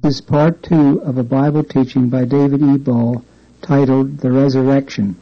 is part 2 of a Bible teaching by David E. Ball titled The Resurrection.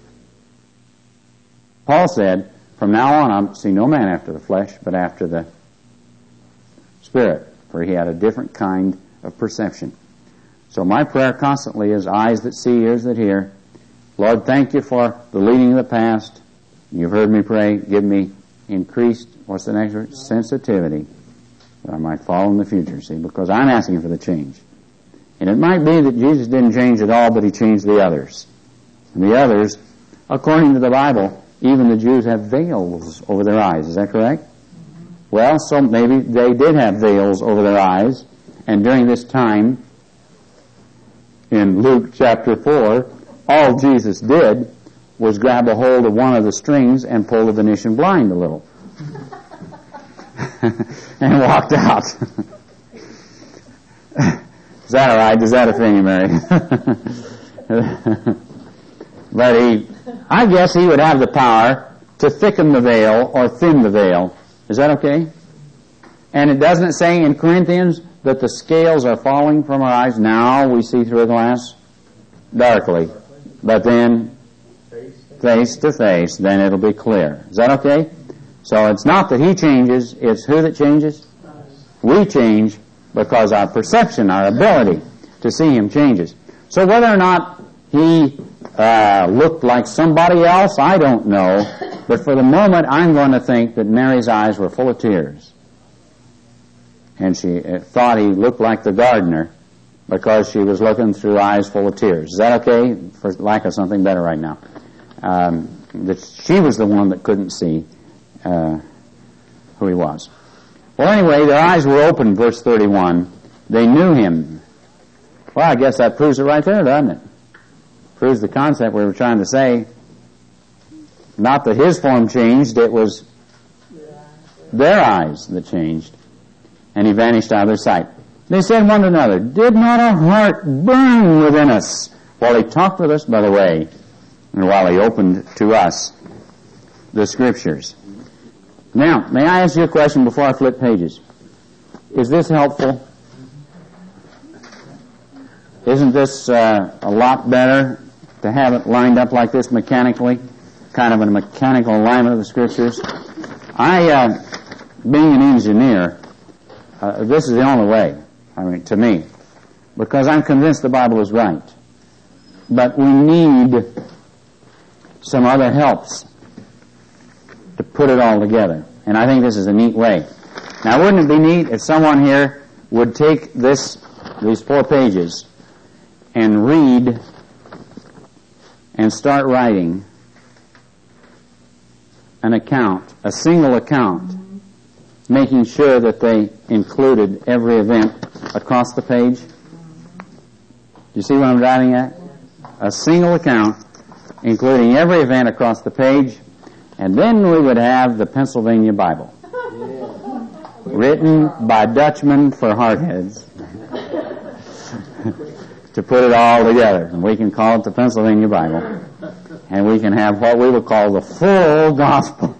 Paul said, "From now on I see no man after the flesh, but after the Spirit," for he had a different kind of perception. So my prayer constantly is eyes that see, ears that hear. Lord, thank you for the leading of the past. You've heard me pray. Give me increased, what's the next word? Sensitivity, that I might follow in the future, see, because I'm asking for the change. And it might be that Jesus didn't change at all, but he changed the others. And the others, according to the Bible, even the Jews have veils over their eyes. Is that correct? Well, so maybe they did have veils over their eyes, and during this time, in Luke chapter 4, all Jesus did was grab a hold of one of the strings and pull the Venetian blind a little. And walked out. Is that all right? Does that offend you, Mary? But I guess he would have the power to thicken the veil or thin the veil. Is that okay? And it doesn't say in Corinthians that the scales are falling from our eyes. Now we see through a glass darkly. But then face to face, then it'll be clear. Is that okay? So it's not that he changes, it's who that changes? We change because our perception, our ability to see him changes. So whether or not he looked like somebody else, I don't know. But for the moment, I'm going to think that Mary's eyes were full of tears. And she thought he looked like the gardener because she was looking through eyes full of tears. Is that okay? For lack of something better right now. That she was the one that couldn't see who he was. Well, anyway, their eyes were open, verse 31. They knew him. Well, I guess that proves it right there, doesn't it? Proves the concept we were trying to say. Not that his form changed, it was their eyes that changed. And he vanished out of their sight. They said one to another, "Did not our heart burn within us while he talked with us by the way, and while he opened to us the Scriptures?" Now, may I ask you a question before I flip pages? Is this helpful? Isn't this a lot better to have it lined up like this mechanically? Kind of a mechanical alignment of the Scriptures? Being an engineer, this is the only way, to me, because I'm convinced the Bible is right. But we need some other helps to put it all together. And I think this is a neat way. Now, wouldn't it be neat if someone here would take these 4 pages and read and start writing an account, a single account, making sure that they included every event across the page? Do you see what I'm driving at? A single account, including every event across the page, and then we would have the Pennsylvania Bible, written by Dutchmen for hardheads, to put it all together. And we can call it the Pennsylvania Bible, and we can have what we would call the full gospel.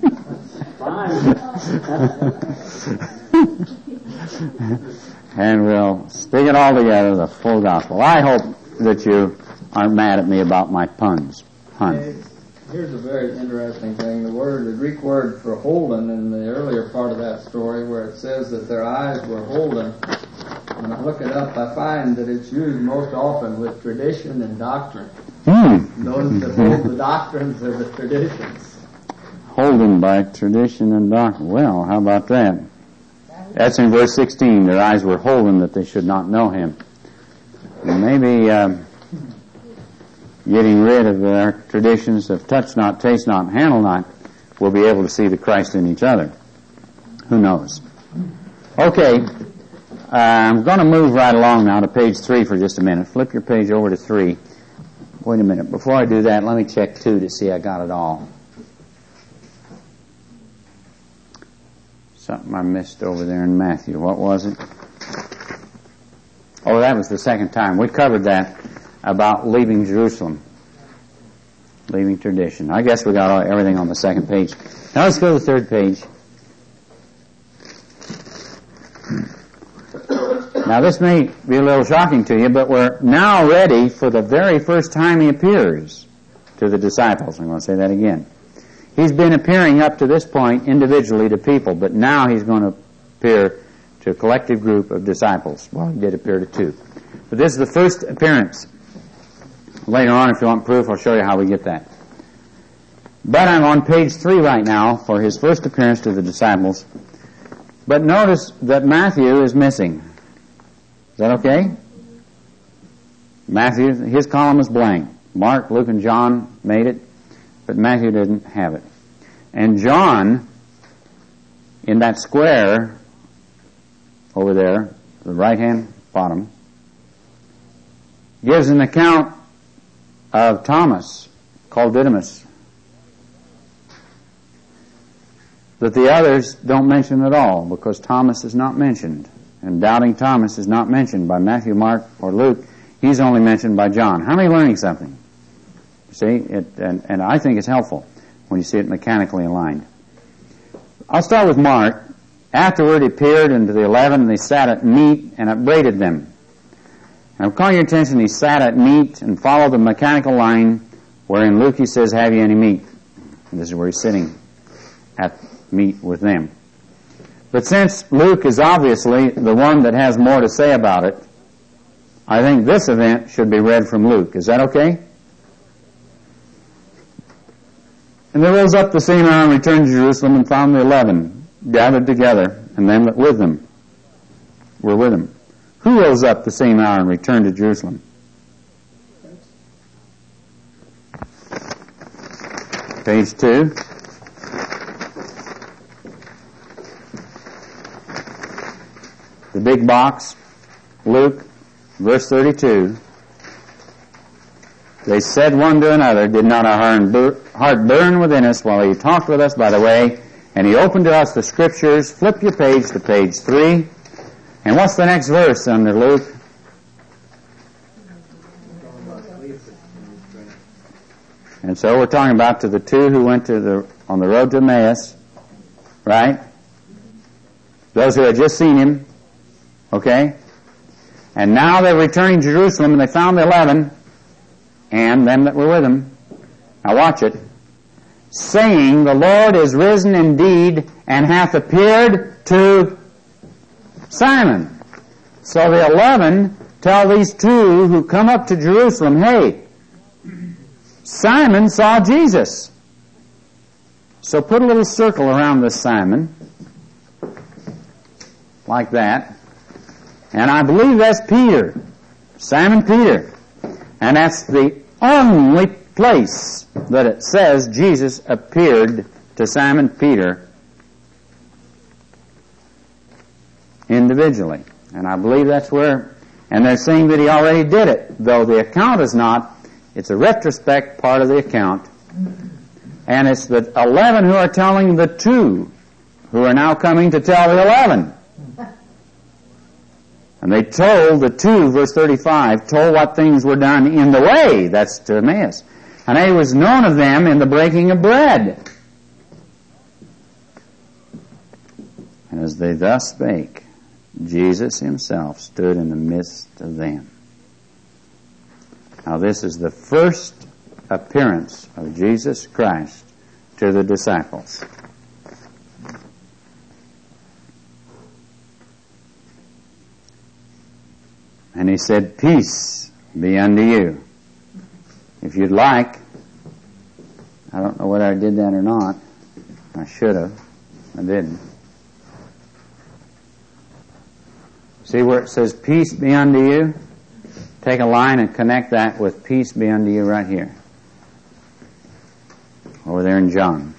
And we'll stick it all together, the full gospel. I hope that you aren't mad at me about my puns. Here's a very interesting thing. The Greek word for holden in the earlier part of that story where it says that their eyes were holden. When I look it up, I find that it's used most often with tradition and doctrine. Those that hold the doctrines are the traditions. Holden by tradition and doctrine. Well, how about that? That's in verse 16. Their eyes were holden that they should not know him. And maybe getting rid of their traditions of touch not, taste not, handle not, we'll be able to see the Christ in each other. Who knows? Okay, I'm going to move right along now to page 3 for just a minute. Flip your page over to 3. Wait a minute. Before I do that, let me check 2 to see I got it all. Something I missed over there in Matthew. What was it? Oh, that was the second time. We covered that about leaving Jerusalem. Leaving tradition. I guess we got everything on the second page. Now let's go to the 3rd page. Now this may be a little shocking to you, but we're now ready for the very first time he appears to the disciples. I'm going to say that again. He's been appearing up to this point individually to people, but now he's going to appear to a collective group of disciples. Well, he did appear to two. But this is the first appearance. Later on, if you want proof, I'll show you how we get that. But I'm on page 3 right now for his first appearance to the disciples. But notice that Matthew is missing. Is that okay? Matthew, his column is blank. Mark, Luke, and John made it, but Matthew didn't have it. And John, in that square over there, the right-hand bottom, gives an account of Thomas, called Didymus, that the others don't mention at all, because Thomas is not mentioned. And doubting Thomas is not mentioned by Matthew, Mark, or Luke. He's only mentioned by John. How many learning something? See, and I think it's helpful when you see it mechanically aligned. I'll start with Mark. Afterward he appeared unto the 11, and they sat at meat and upbraided them. And I'll call your attention, he sat at meat and followed the mechanical line, wherein Luke he says, have you any meat? And this is where he's sitting at meat with them. But since Luke is obviously the one that has more to say about it, I think this event should be read from Luke. Is that okay? And they rose up the same hour and returned to Jerusalem and found the 11 gathered together, and them that with them were with him. Who rose up the same hour and returned to Jerusalem? Page 2. The big box, Luke, verse 32. They said one to another, did not our heart burn within us while he talked with us by the way, and he opened to us the Scriptures. Flip your page to page 3. And what's the next verse under Luke? And so we're talking about to the two who went on the road to Emmaus, right? Those who had just seen him, okay? And now they're returning to Jerusalem, and they found the 11 and them that were with him. Now watch it. Saying, the Lord is risen indeed, and hath appeared to Simon. So the 11 tell these two who come up to Jerusalem, hey, Simon saw Jesus. So put a little circle around this Simon, like that. And I believe that's Peter, Simon Peter. And that's the only place that it says Jesus appeared to Simon Peter individually. And I believe that's where, and they're saying that he already did it, though the account is not. It's a retrospect part of the account. And it's the 11 who are telling the 2 who are now coming to tell the 11. And they told the 2, verse 35, told what things were done in the way, that's to Emmaus. And it was known of them in the breaking of bread. And as they thus spake, Jesus himself stood in the midst of them. Now this is the first appearance of Jesus Christ to the disciples. And he said, peace be unto you. If you'd like, I don't know whether I did that or not. I should have. I didn't. See where it says, peace be unto you? Take a line and connect that with peace be unto you right here. Over there in John.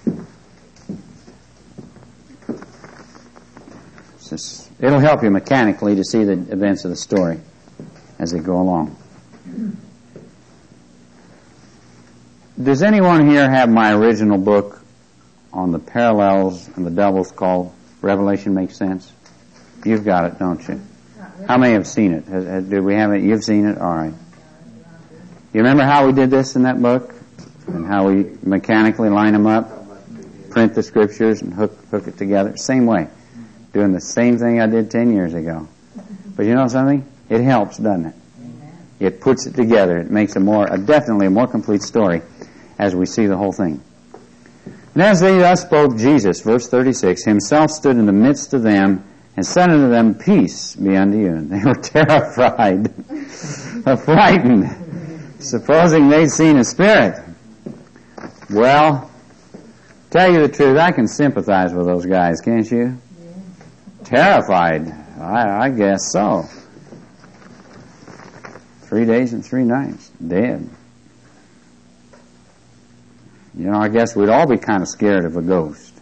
It'll help you mechanically to see the events of the story as they go along. Does anyone here have my original book on the parallels and the doubles called Revelation Makes Sense? You've got it, don't you? How many have seen it? Do we have it? You've seen it? All right. You remember how we did this in that book? And how we mechanically line them up, print the Scriptures, and hook it together? Same way. Doing the same thing I did 10 years ago. But you know something? It helps, doesn't it? It puts it together. It makes definitely a more complete story as we see the whole thing. And as they thus spoke, Jesus, verse 36, himself stood in the midst of them and said unto them, Peace be unto you. And they were terrified, frightened, supposing they'd seen a spirit. Well, tell you the truth, I can sympathize with those guys, can't you? Yeah. Terrified. I guess so. 3 days and 3 nights, dead. You know, I guess we'd all be kind of scared of a ghost.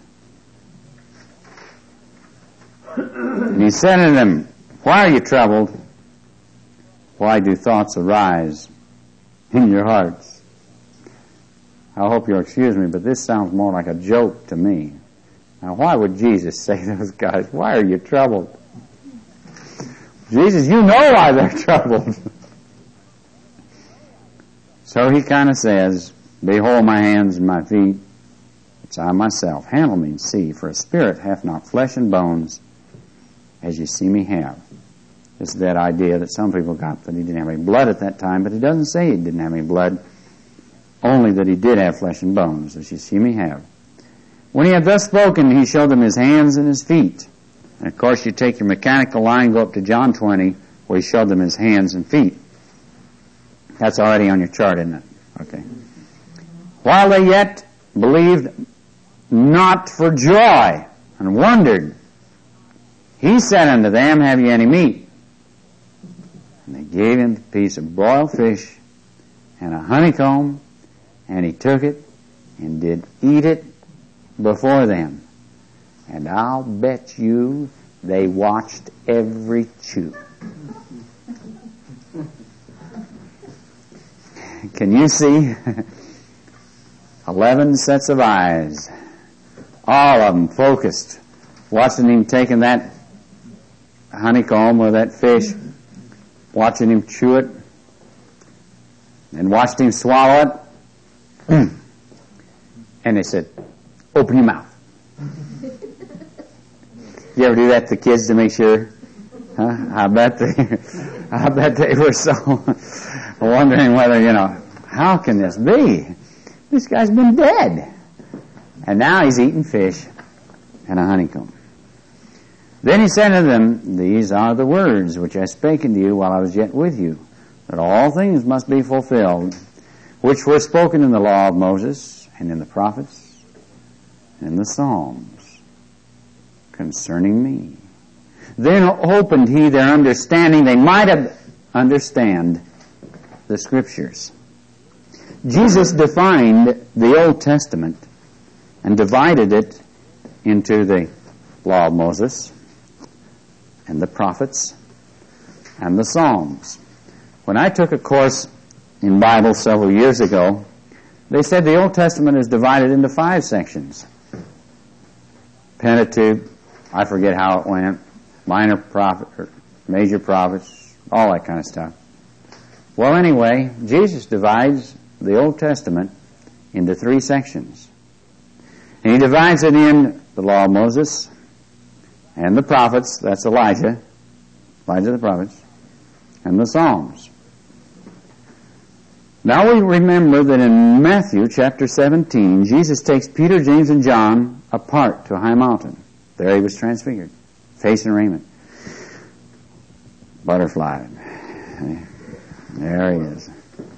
And he said to them, Why are you troubled? Why do thoughts arise in your hearts? I hope you'll excuse me, but this sounds more like a joke to me. Now, why would Jesus say to those guys, Why are you troubled? Jesus, you know why they're troubled. So he kind of says, Behold my hands and my feet, which I myself. Handle me and see, for a spirit hath not flesh and bones, as you see me have. This is that idea that some people got, that he didn't have any blood at that time, but he doesn't say he didn't have any blood, only that he did have flesh and bones, as you see me have. When he had thus spoken, he showed them his hands and his feet. And of course, you take your mechanical line, go up to John 20, where he showed them his hands and feet. That's already on your chart, isn't it? Okay. While they yet believed not for joy and wondered, he said unto them, Have ye any meat? And they gave him a piece of broiled fish and a honeycomb, and he took it and did eat it before them. And I'll bet you they watched every chew. Can you see? 11 sets of eyes, all of them focused, watching him taking that honeycomb or that fish, watching him chew it, and watched him swallow it. And they said, Open your mouth. You ever do that to kids to make sure? Huh? I bet they were so wondering whether, how can this be? This guy's been dead. And now he's eating fish and a honeycomb. Then he said to them, These are the words which I spake unto you while I was yet with you, that all things must be fulfilled, which were spoken in the law of Moses, and in the prophets, and in the Psalms, concerning me. Then opened he their understanding, they might have understand the Scriptures. Jesus defined the Old Testament and divided it into the law of Moses and the prophets and the Psalms. When I took a course in Bible several years ago, they said the Old Testament is divided into 5 sections. Pentateuch, I forget how it went, minor prophet, or major prophets, all that kind of stuff. Well, anyway, Jesus divides the Old Testament into 3 sections. And he divides it in the law of Moses and the prophets, that's Elijah the prophets, and the Psalms. Now we remember that in Matthew chapter 17, Jesus takes Peter, James, and John apart to a high mountain. There he was transfigured, face and raiment. Butterfly. There he is.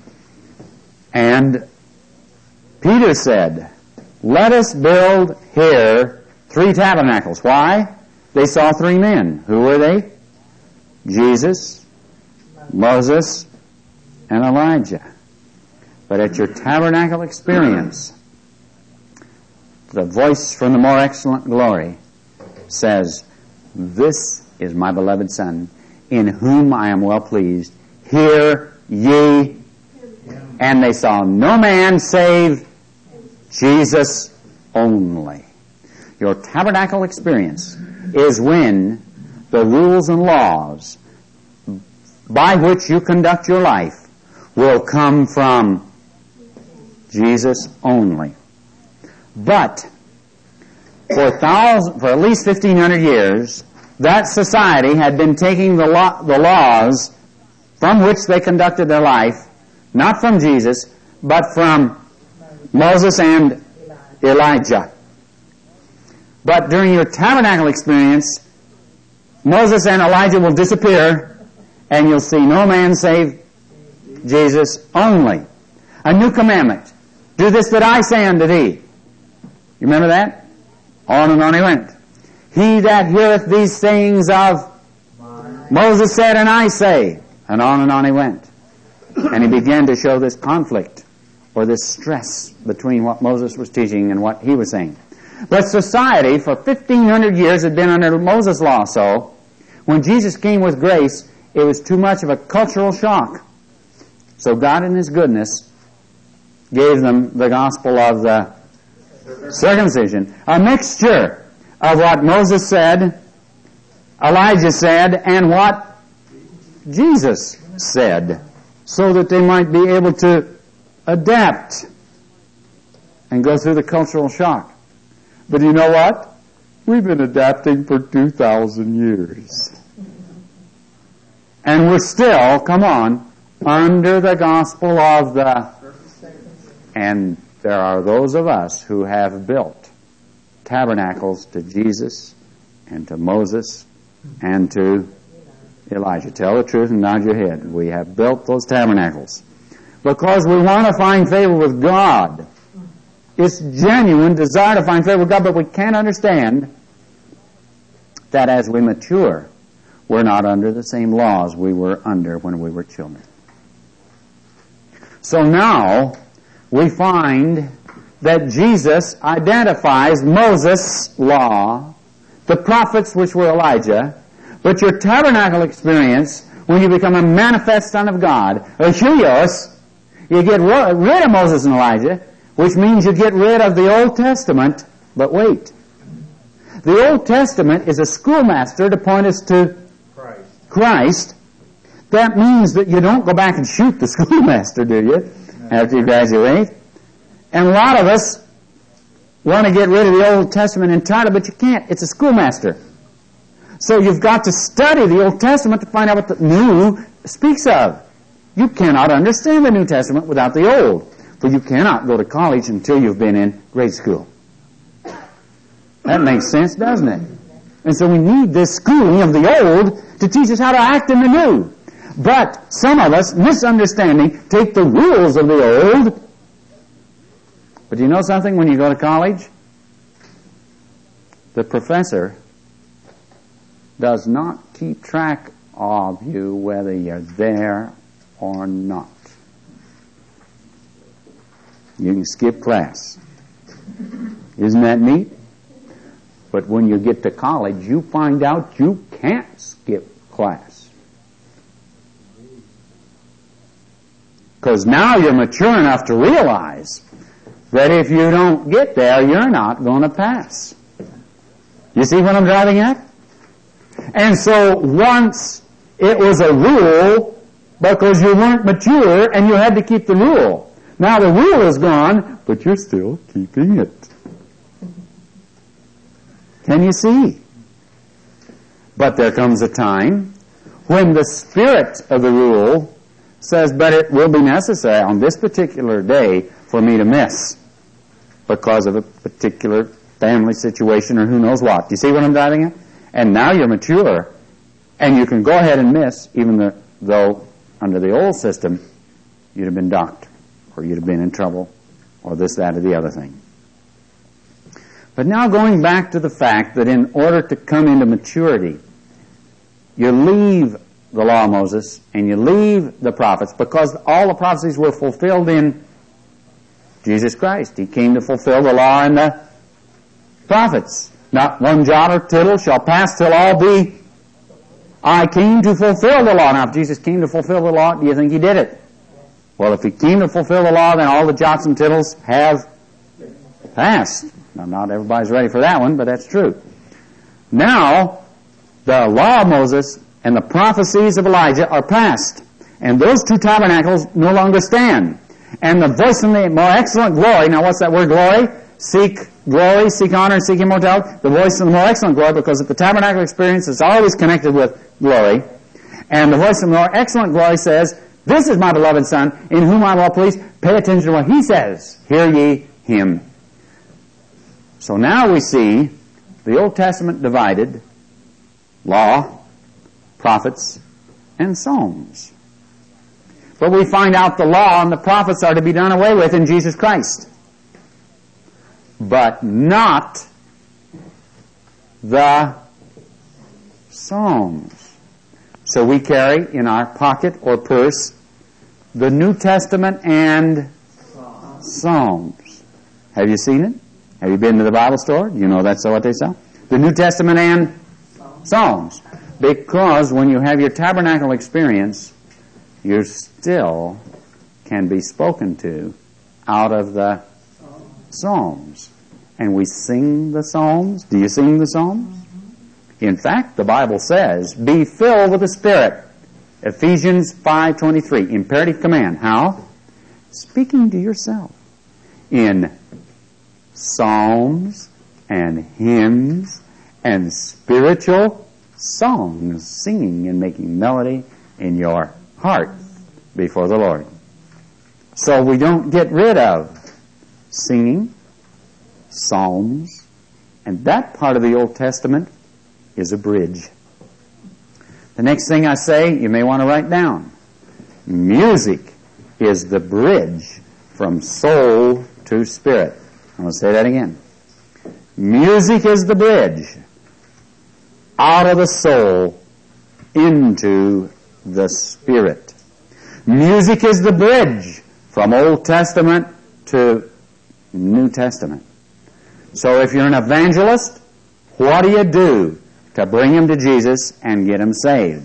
And Peter said, Let us build here 3 tabernacles. Why? They saw 3 men. Who were they? Jesus, Moses, and Elijah. But at your tabernacle experience, the voice from the more excellent glory says, This is my beloved Son, in whom I am well pleased. Hear ye. And they saw no man save Jesus only. Your tabernacle experience is when the rules and laws by which you conduct your life will come from Jesus only. But for at least 1,500 years, that society had been taking the laws from which they conducted their life, not from Jesus, but from Moses and Elijah. But during your tabernacle experience, Moses and Elijah will disappear, and you'll see no man save Jesus only. A new commandment. Do this that I say unto thee. You remember that? On and on he went. He that heareth these sayings of Moses said, and I say. And on he went. And he began to show this conflict, or this stress between what Moses was teaching and what he was saying. But society for 1,500 years had been under Moses' law, so when Jesus came with grace, it was too much of a cultural shock. So God in His goodness gave them the gospel of the circumcision, a mixture of what Moses said, Elijah said, and what Jesus said, so that they might be able to adapt and go through the cultural shock. But you know what? We've been adapting for 2,000 years. And we're still, come on, under the gospel of the... And there are those of us who have built tabernacles to Jesus and to Moses and to Elijah. Tell the truth and nod your head. We have built those tabernacles because we want to find favor with God. It's genuine desire to find favor with God, but we can't understand that as we mature, we're not under the same laws we were under when we were children. So now we find that Jesus identifies Moses' law, the prophets which were Elijah, but your tabernacle experience, when you become a manifest son of God, a huios, you get rid of Moses and Elijah, which means you get rid of the Old Testament. But wait, the Old Testament is a schoolmaster to point us to Christ. That means that you don't go back and shoot the schoolmaster, do you, after you graduate? And a lot of us want to get rid of the Old Testament entirely, but you can't. It's a schoolmaster. So you've got to study the Old Testament to find out what the New speaks of. You cannot understand the New Testament without the Old, for you cannot go to college until you've been in grade school. That makes sense, doesn't it? And so we need this schooling of the Old to teach us how to act in the New. But some of us, misunderstanding, take the rules of the Old. But do you know something? When you go to college, the professor does not keep track of you whether you're there or not. You can skip class. Isn't that neat? But when you get to college, you find out you can't skip class. Because now you're mature enough to realize that if you don't get there, you're not going to pass. You see what I'm driving at? And so once it was a rule because you weren't mature and you had to keep the rule. Now the rule is gone, but you're still keeping it. Can you see? But there comes a time when the spirit of the rule says, but it will be necessary on this particular day for me to miss because of a particular family situation or who knows what. Do you see what I'm driving at? And now you're mature, and you can go ahead and miss, even though under the old system you'd have been docked, or you'd have been in trouble, or this, that, or the other thing. But now going back to the fact that in order to come into maturity, you leave the law of Moses and you leave the prophets, because all the prophecies were fulfilled in Jesus Christ. He came to fulfill the law and the prophets. Not one jot or tittle shall pass till all be. I came to fulfill the law. Now, if Jesus came to fulfill the law, do you think He did it? Well, if He came to fulfill the law, then all the jots and tittles have passed. Now, not everybody's ready for that one, but that's true. Now, the law of Moses and the prophecies of Elijah are past. And those two tabernacles no longer stand. And the voice from the more excellent glory, now what's that word glory? seek glory, seek honor, seek immortality. The voice of the more excellent glory, because at the tabernacle experience it's always connected with glory. And the voice of the more excellent glory says, this is my beloved Son, in whom I am well pleased. Pay attention to what He says. Hear ye Him. So now we see the Old Testament divided, law, prophets, and Psalms. But we find out the law and the prophets are to be done away with in Jesus Christ. But not the Psalms. So we carry in our pocket or purse the New Testament and Psalms. Have you seen it? Have you been to the Bible store? Do you know that's what they sell? The New Testament and Psalms. Because when you have your tabernacle experience, you still can be spoken to out of the Psalms. And we sing the Psalms. Do you sing the Psalms? In fact, the Bible says, be filled with the Spirit. Ephesians 5:23, imperative command. How? Speaking to yourself in psalms and hymns and spiritual songs, singing and making melody in your heart before the Lord. So we don't get rid of singing, psalms, and that part of the Old Testament is a bridge. The next thing I say, you may want to write down. Music is the bridge from soul to spirit. I'm going to say that again. Music is the bridge out of the soul into the spirit. Music is the bridge from Old Testament to New Testament. So if you're an evangelist, what do you do to bring him to Jesus and get him saved?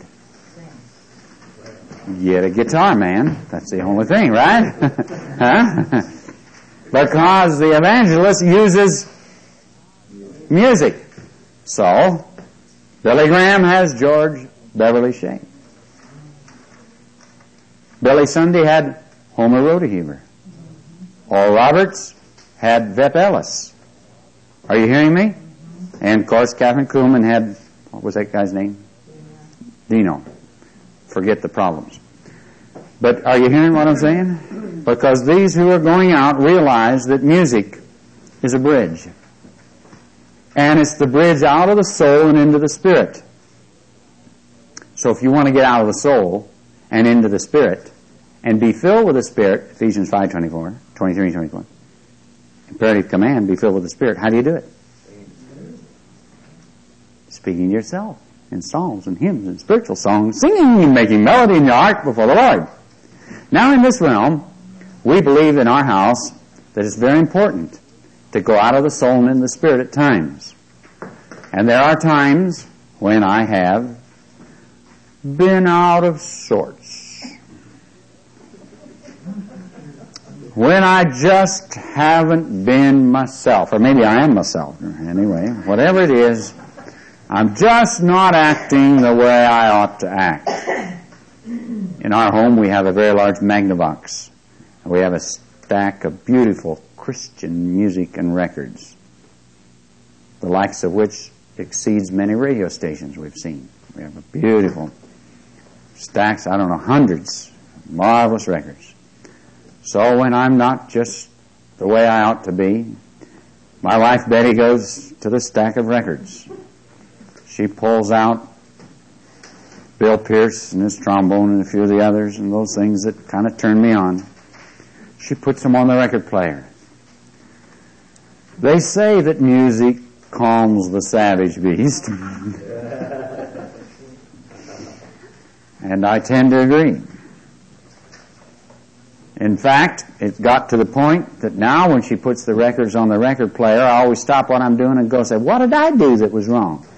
Get a guitar, man. That's the only thing, right? Huh? Because the evangelist uses music. So, Billy Graham has George Beverly Shea. Billy Sunday had Homer Rodeheaver. Oral Roberts had Vep Ellis. Are you hearing me? And, of course, Catherine Kuhlman had, what was that guy's name? Dino. Forget the problems. But are you hearing what I'm saying? Because these who are going out realize that music is a bridge. And it's the bridge out of the soul and into the spirit. So if you want to get out of the soul and into the spirit and be filled with the Spirit, Ephesians 5:23 and 24, imperative command, be filled with the Spirit. How do you do it? Speaking to yourself in psalms and hymns and spiritual songs, singing and making melody in your heart before the Lord. Now in this realm, we believe in our house that it's very important to go out of the soul and in the spirit at times. And there are times when I have been out of sorts. When I just haven't been myself. Or maybe I am myself. Anyway, whatever it is, I'm just not acting the way I ought to act. In our home, we have a very large Magnavox. We have a stack of beautiful Christian music and records, the likes of which exceeds many radio stations we've seen. We have a beautiful stacks, I don't know, hundreds, marvelous records. So when I'm not just the way I ought to be, my wife Betty goes to the stack of records. She pulls out Bill Pierce and his trombone and a few of the others and those things that kind of turn me on. She puts them on the record player. They say that music calms the savage beast. And I tend to agree. In fact, it got to the point that now when she puts the records on the record player, I always stop what I'm doing and go say, what did I do that was wrong?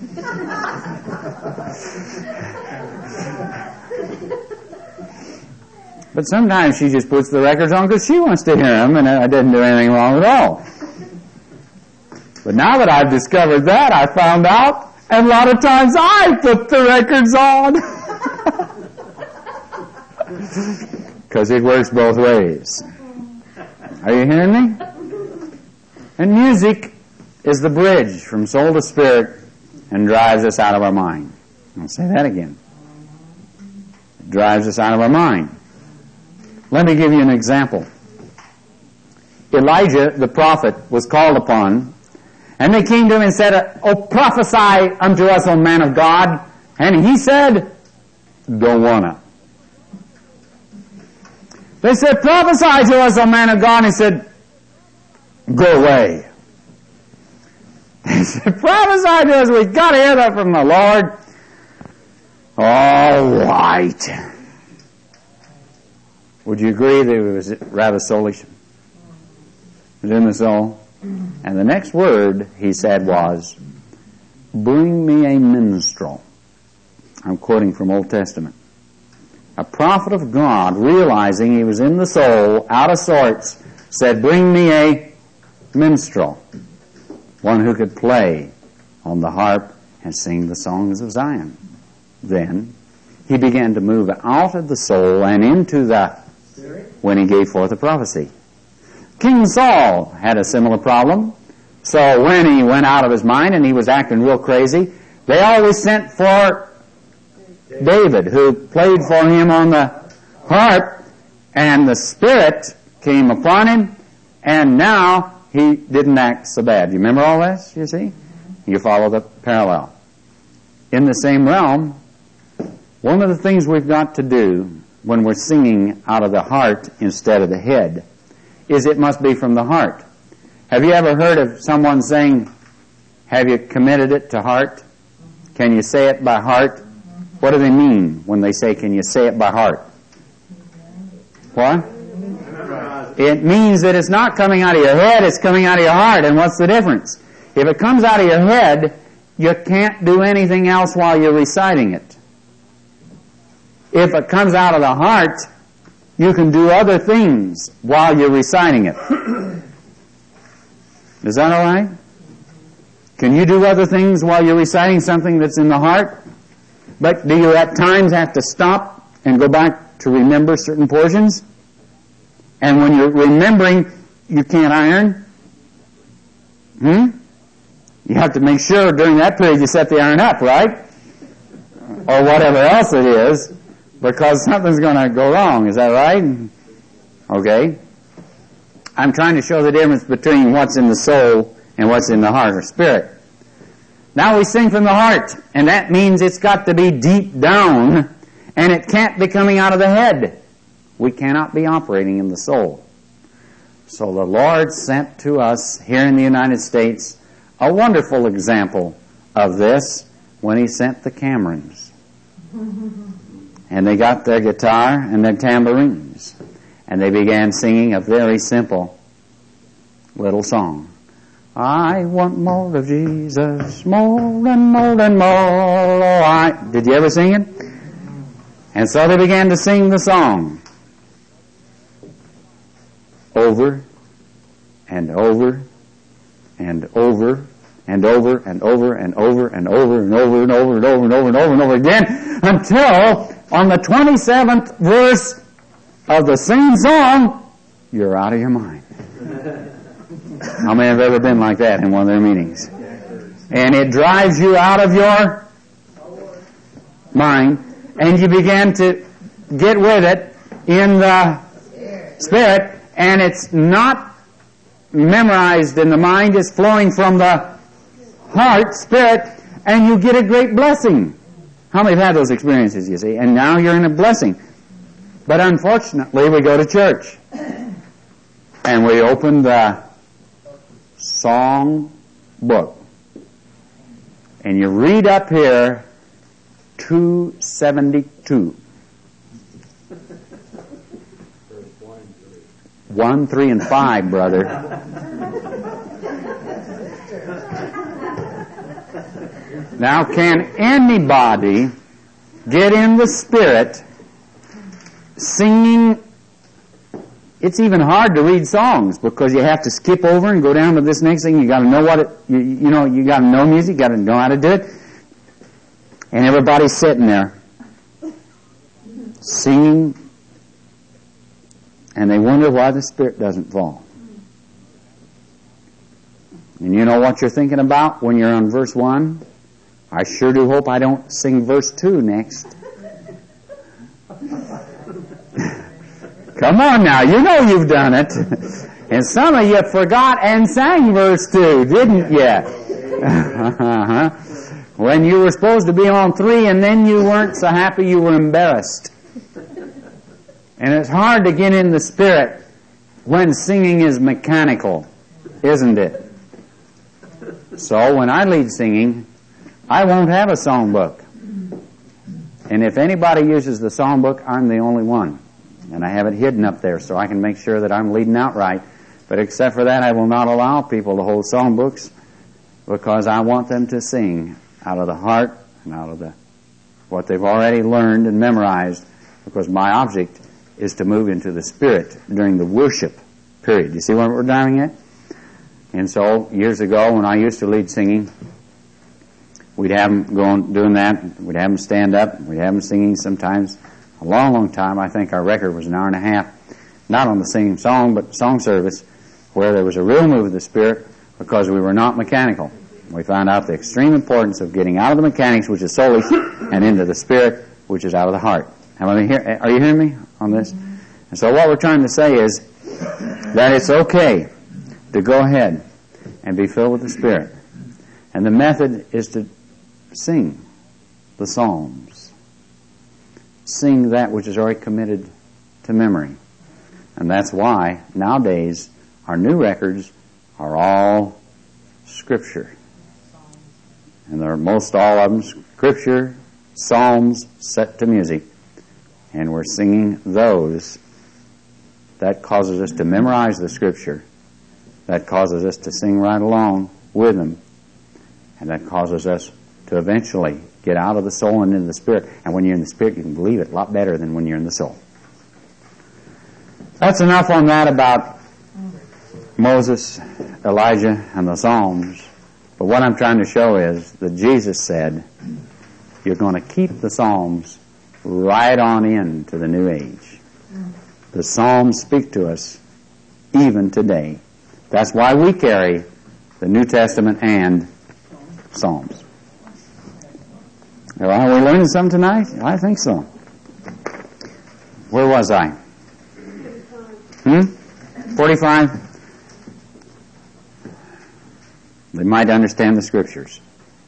But sometimes she just puts the records on because she wants to hear them, and I didn't do anything wrong at all. But now that I've discovered that, I found out, and a lot of times I put the records on. Because it works both ways. Are you hearing me? And music is the bridge from soul to spirit and drives us out of our mind. I'll say that again. It drives us out of our mind. Let me give you an example. Elijah, the prophet, was called upon, and they came to him and said, "Oh, prophesy unto us, O man of God." And he said, "Don't wanna." They said, "Prophesy to us, O man of God." And he said, "Go away." He said, "Prophesy to us. We've got to hear that from the Lord." All right. Would you agree that it was rather soulish? It was in the soul. And the next word he said was, "Bring me a minstrel." I'm quoting from Old Testament. A prophet of God, realizing he was in the soul, out of sorts, said, "Bring me a minstrel." One who could play on the harp and sing the songs of Zion. Then he began to move out of the soul and into the spirit when he gave forth a prophecy. King Saul had a similar problem. So when he went out of his mind and he was acting real crazy, they always sent for David, who played for him on the harp, and the Spirit came upon him, and now he didn't act so bad. You remember all this, you see? You follow the parallel. In the same realm, one of the things we've got to do when we're singing out of the heart instead of the head is it must be from the heart. Have you ever heard of someone saying, "Have you committed it to heart? Can you say it by heart?" What do they mean when they say, "Can you say it by heart?" What? It means that it's not coming out of your head, it's coming out of your heart. And what's the difference? If it comes out of your head, you can't do anything else while you're reciting it. If it comes out of the heart, you can do other things while you're reciting it. Is that all right? Can you do other things while you're reciting something that's in the heart? But do you at times have to stop and go back to remember certain portions? And when you're remembering, you can't iron? You have to make sure during that period you set the iron up, right? Or whatever else it is, because something's going to go wrong. Is that right? Okay. I'm trying to show the difference between what's in the soul and what's in the heart or spirit. Now we sing from the heart, and that means it's got to be deep down, and it can't be coming out of the head. We cannot be operating in the soul. So the Lord sent to us here in the United States a wonderful example of this when He sent the Camerons. And they got their guitar and their tambourines, and they began singing a very simple little song. I want more of Jesus, more and more and more. Did you ever sing it? And so they began to sing the song over and over and over and over and over and over and over and over and over and over and over and over and over again, until on the 27th verse of the same song, you're out of your mind. How many have ever been like that in one of their meetings? And it drives you out of your mind, and you begin to get with it in the spirit, and it's not memorized in the mind, it's flowing from the heart, spirit, and you get a great blessing. How many have had those experiences, you see? And now you're in a blessing. But unfortunately, we go to church, and we open the song book, and you read up here 272. 1, 3, and 5, brother. Now, can anybody get in the spirit singing? It's even hard to read songs because you have to skip over and go down to this next thing. You got to know what it, you got to know music, you got to know how to do it. And everybody's sitting there singing, and they wonder why the Spirit doesn't fall. You know what you're thinking about when you're on verse 1? I sure do hope I don't sing verse 2 next. Come on now, you know you've done it. And some of you forgot and sang verse 2, didn't you? When you were supposed to be on 3 and then you weren't so happy you were embarrassed. And it's hard to get in the Spirit when singing is mechanical, isn't it? So when I lead singing, I won't have a songbook. And if anybody uses the songbook, I'm the only one. And I have it hidden up there so I can make sure that I'm leading out right. But except for that, I will not allow people to hold songbooks because I want them to sing out of the heart and out of what they've already learned and memorized, because my object is to move into the Spirit during the worship period. You see what we're driving at? And so, years ago, when I used to lead singing, we'd have them going doing that. We'd have them stand up. We'd have them singing sometimes a long, long time. I think our record was an hour and a half, not on the singing song, but song service, where there was a real move of the Spirit because we were not mechanical. We found out the extreme importance of getting out of the mechanics, which is soulish, and into the Spirit, which is out of the heart. Are you hearing me on this? And so what we're trying to say is that it's okay to go ahead and be filled with the Spirit. And the method is to sing the Psalms. Sing that which is already committed to memory. And that's why nowadays our new records are all Scripture. And they're most all of them Scripture, Psalms set to music. And we're singing those. That causes us to memorize the Scripture. That causes us to sing right along with them. And that causes us to eventually get out of the soul and into the Spirit. And when you're in the Spirit, you can believe it a lot better than when you're in the soul. That's enough on that about Moses, Elijah, and the Psalms. But what I'm trying to show is that Jesus said, you're going to keep the Psalms right on into the new age. The Psalms speak to us even today. That's why we carry the New Testament and Psalms. Are we learning something tonight? I think so. Where was I? 45? They might understand the Scriptures.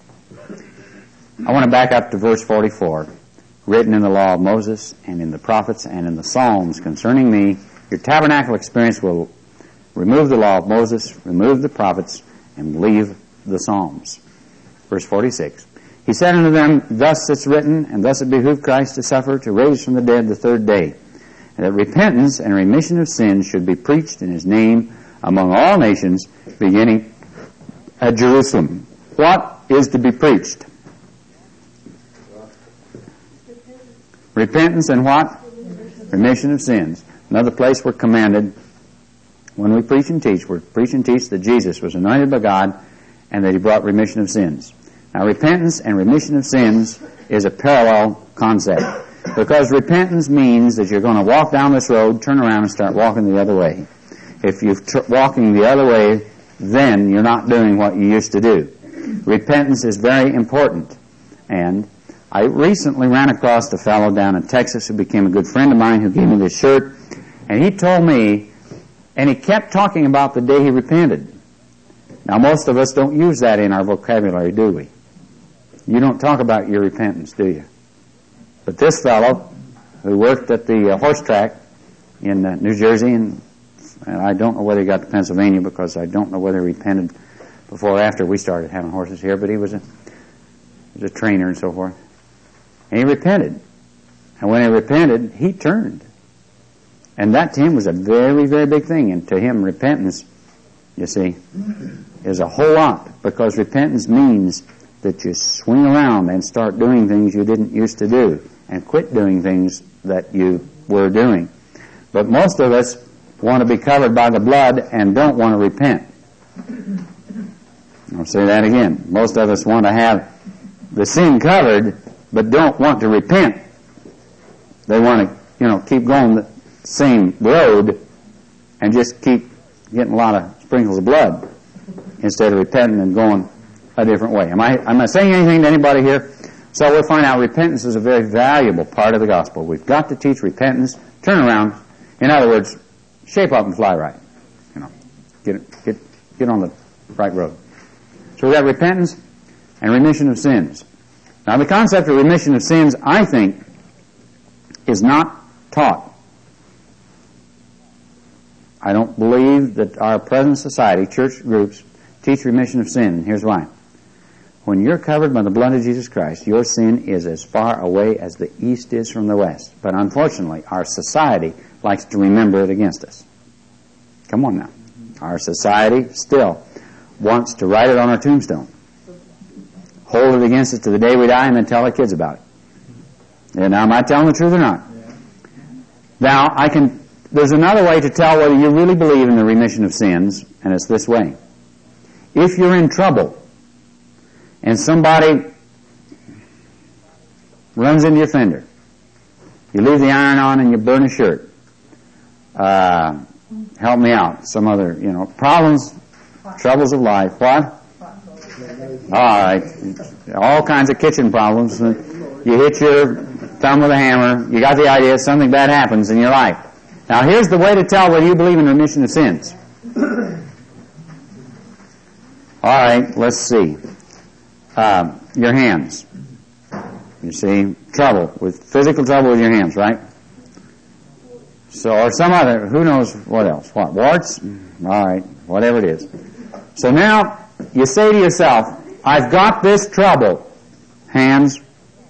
I want to back up to verse 44. Written in the law of Moses and in the prophets and in the Psalms concerning me, your tabernacle experience will remove the law of Moses, remove the prophets, and leave the Psalms. Verse 46. He said unto them, thus it's written, and thus it behooved Christ to suffer, to raise from the dead the third day, and that repentance and remission of sins should be preached in his name among all nations, beginning at Jerusalem. What is to be preached? Repentance and what? Remission of sins. Another place we're commanded, when we preach and teach, we preach and teach that Jesus was anointed by God and that he brought remission of sins. Now, repentance and remission of sins is a parallel concept, because repentance means that you're going to walk down this road, turn around, and start walking the other way. If you're walking the other way, then you're not doing what you used to do. Repentance is very important. And I recently ran across a fellow down in Texas who became a good friend of mine who gave me this shirt, and he told me, and he kept talking about the day he repented. Now, most of us don't use that in our vocabulary, do we? You don't talk about your repentance, do you? But this fellow, who worked at the horse track in New Jersey, and I don't know whether he got to Pennsylvania because I don't know whether he repented before or after we started having horses here, but he was a trainer and so forth. And he repented. And when he repented, he turned. And that to him was a very, very big thing. And to him, repentance, you see, is a whole lot, because repentance means that you swing around and start doing things you didn't used to do and quit doing things that you were doing. But most of us want to be covered by the blood and don't want to repent. I'll say that again. Most of us want to have the sin covered but don't want to repent. They want to, keep going the same road and just keep getting a lot of sprinkles of blood. instead of repenting and going a different way. Am I saying anything to anybody here? So we'll find out repentance is a very valuable part of the gospel. We've got to teach repentance, turn around. In other words, shape up and fly right. You know, get on the right road. So we've got repentance and remission of sins. Now the concept of remission of sins, I think, is not taught. I don't believe that our present society, church groups, teach remission of sin, and here's why. When you're covered by the blood of Jesus Christ, your sin is as far away as the east is from the west. But unfortunately, our society likes to remember it against us. Come on now. Our society still wants to write it on our tombstone, hold it against us to the day we die, and then tell our kids about it. And now, am I telling the truth or not? Now, there's another way to tell whether you really believe in the remission of sins, and it's this way. If you're in trouble, and somebody runs into your fender, you leave the iron on and you burn a shirt. Help me out. Some other, problems, troubles of life. What? All right. All kinds of kitchen problems. You hit your thumb with a hammer. You got the idea something bad happens in your life. Now here's the way to tell whether you believe in remission of sins. All right, let's see. Your hands. You see, physical trouble with your hands, right? So, or some other, who knows what else? What, warts? All right, whatever it is. So now, you say to yourself, I've got this trouble. Hands,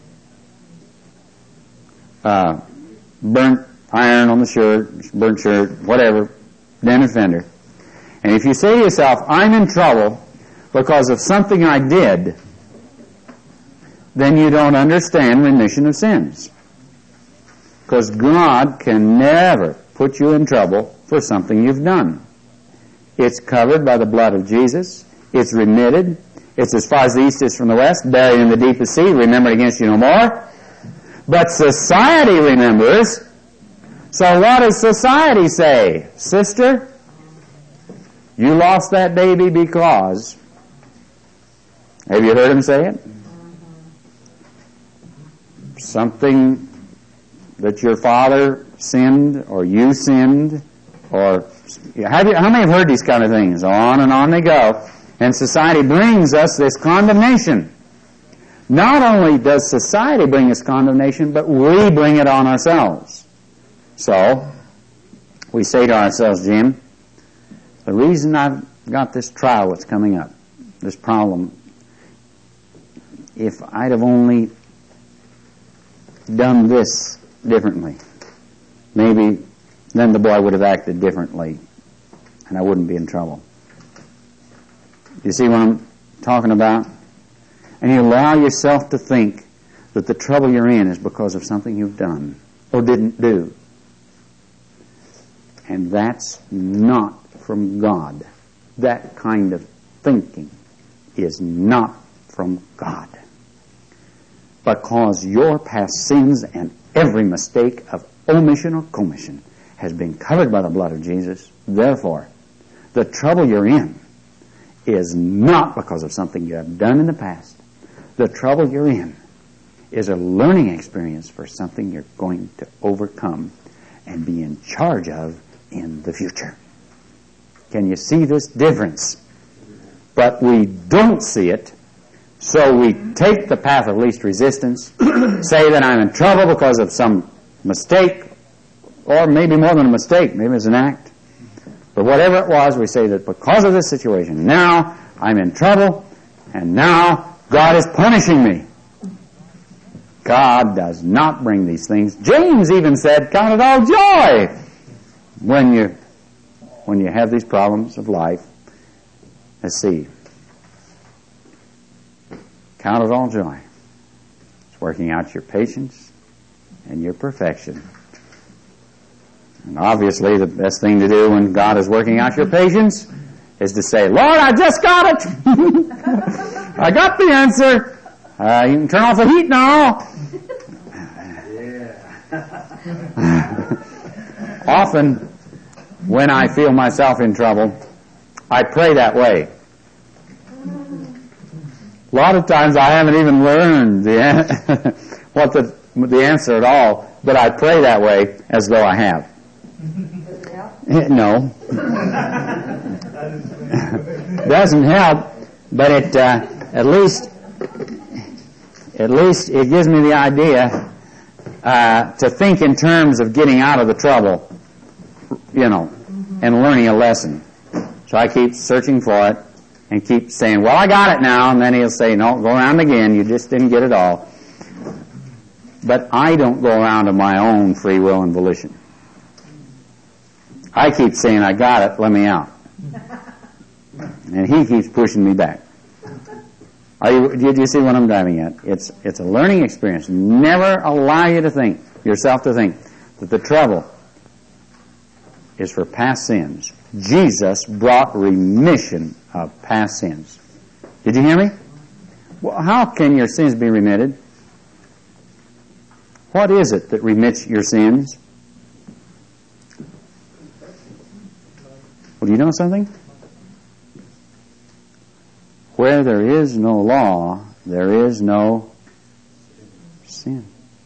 burnt iron on the shirt, burnt shirt, whatever, dented fender. And if you say to yourself, I'm in trouble because of something I did, then you don't understand remission of sins. Because God can never put you in trouble for something you've done. It's covered by the blood of Jesus. It's remitted. It's as far as the east is from the west, buried in the deepest sea, remembered against you no more. But society remembers. So what does society say? Sister, you lost that baby because... Have you heard him say it? Something that your father sinned, or you sinned, or... How many have heard these kind of things? On and on they go. And society brings us this condemnation. Not only does society bring us condemnation, but we bring it on ourselves. So, we say to ourselves, Jim, the reason I've got this trial that's coming up, this problem, if I'd have only done this differently, maybe then the boy would have acted differently and I wouldn't be in trouble. You see what I'm talking about? And you allow yourself to think that the trouble you're in is because of something you've done or didn't do. And that's not from God. That kind of thinking is not from God. Because your past sins and every mistake of omission or commission has been covered by the blood of Jesus. Therefore, the trouble you're in is not because of something you have done in the past. The trouble you're in is a learning experience for something you're going to overcome and be in charge of in the future. Can you see this difference? But we don't see it, so we take the path of least resistance, say that I'm in trouble because of some mistake, or maybe more than a mistake, maybe it's an act. But whatever it was, we say that because of this situation, now I'm in trouble, and now God is punishing me. God does not bring these things. James even said, count it all joy when you have these problems of life. Let's see. Count it all joy. It's working out your patience and your perfection. And obviously the best thing to do when God is working out your patience is to say, Lord, I just got it. I got the answer. You can turn off the heat now. Often, when I feel myself in trouble, I pray that way. A lot of times I haven't even learned what the answer at all, but I pray that way as though I have. No. Doesn't help, but it at least it gives me the idea to think in terms of getting out of the trouble, and learning a lesson. So I keep searching for it and keep saying, well, I got it now, and then he'll say, no, go around again, you just didn't get it all. But I don't go around of my own free will and volition. I keep saying, I got it, let me out. And he keeps pushing me back. Do you see what I'm driving at? It's a learning experience. Never allow yourself to think that the trouble is for past sins. Jesus brought remission of past sins. Did you hear me? Well, how can your sins be remitted? What is it that remits your sins? Well, do you know something? Where there is no law, there is no sin.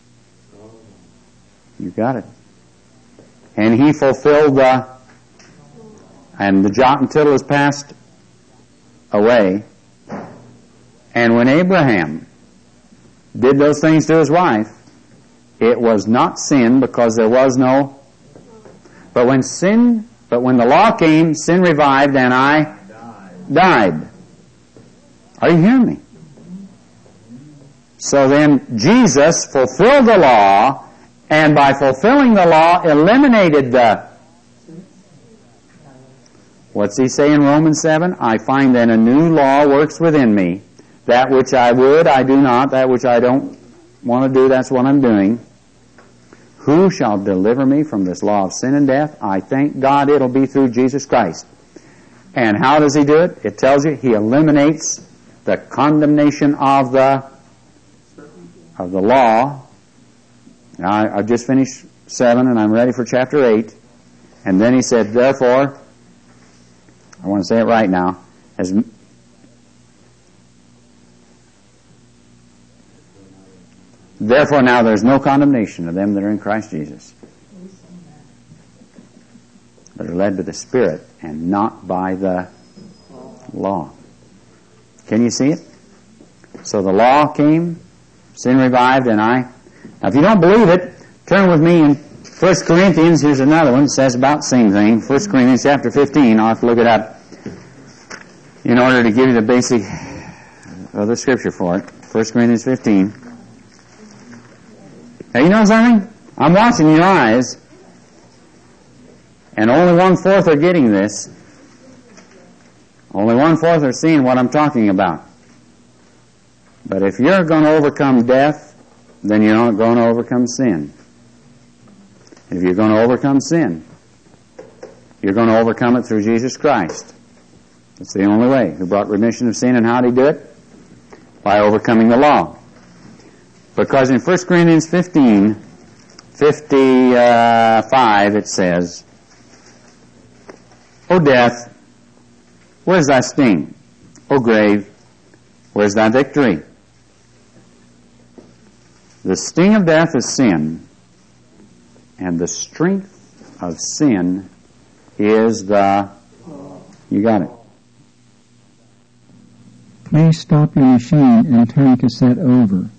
You got it. And he fulfilled and the jot and tittle is passed away. And when Abraham did those things to his wife, it was not sin because there was no. But when the law came, sin revived and I died. Are you hearing me? So then Jesus fulfilled the law, and by fulfilling the law, eliminated the. What's he say in Romans 7? I find that a new law works within me. That which I would, I do not. That which I don't want to do, that's what I'm doing. Who shall deliver me from this law of sin and death? I thank God it'll be through Jesus Christ. And how does he do it? It tells you he eliminates the condemnation of the law. Now, I've just finished 7 and I'm ready for chapter 8. And then he said, therefore, I want to say it right now, therefore now there's no condemnation of them that are in Christ Jesus, that are led by the Spirit and not by the law. Can you see it? So the law came, sin revived, and now if you don't believe it, turn with me in 1 Corinthians. Here's another one that says about the same thing. 1 Corinthians chapter 15. I'll have to look it up in order to give you the basic of the scripture for it. 1 Corinthians 15. Now you know something? I'm watching your eyes, and only 1/4 are getting this. Only 1/4 are seeing what I'm talking about. But if you're going to overcome death, then you're not going to overcome sin. If you're going to overcome sin, you're going to overcome it through Jesus Christ. It's the only way. Who brought remission of sin, and how did he do it? By overcoming the law. Because in 1 Corinthians 15:55 it says, O death, where's thy sting? O grave, where's thy victory? The sting of death is sin, and the strength of sin is the. You got it. Please stop your machine and turn cassette over.